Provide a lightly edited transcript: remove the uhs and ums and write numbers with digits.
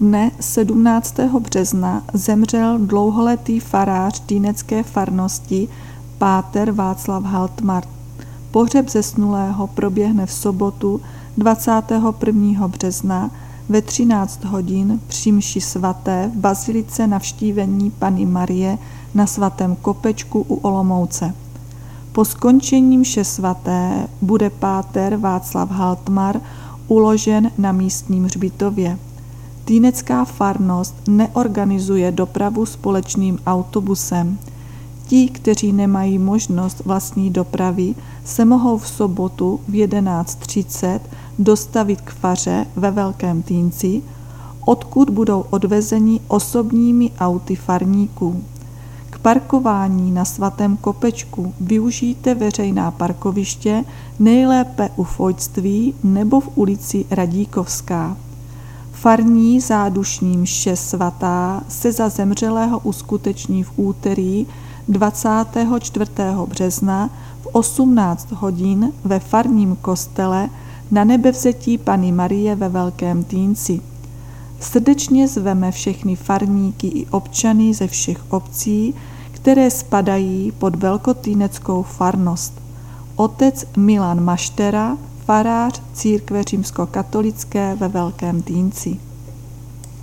Dne 17. března zemřel dlouholetý farář týnecké farnosti páter Václav Haltmar. Pohřeb zesnulého proběhne v sobotu 21. března ve 13 hodin při mši svaté v bazilice Navštívení Panny Marie na Svatém Kopečku u Olomouce. Po skončení mše svaté bude páter Václav Haltmar uložen na místním hřbitově. Týnecká farnost neorganizuje dopravu společným autobusem. Ti, kteří nemají možnost vlastní dopravy, se mohou v sobotu v 11:30 dostavit k faře ve Velkém Týnci, odkud budou odvezeni osobními auty farníků. K parkování na Svatém Kopečku využijte veřejná parkoviště, nejlépe u Fojtství nebo v ulici Radíkovská. Farní zádušní mše svatá se za zemřelého uskuteční v úterý 24. března v 18 hodin ve farním kostele na Nebevzetí Panny Marie ve Velkém Týnci. Srdečně zveme všechny farníky i občany ze všech obcí, které spadají pod velkotýneckou farnost. Otec Milan Maštera, farář církve římskokatolické ve Velkém Týnci.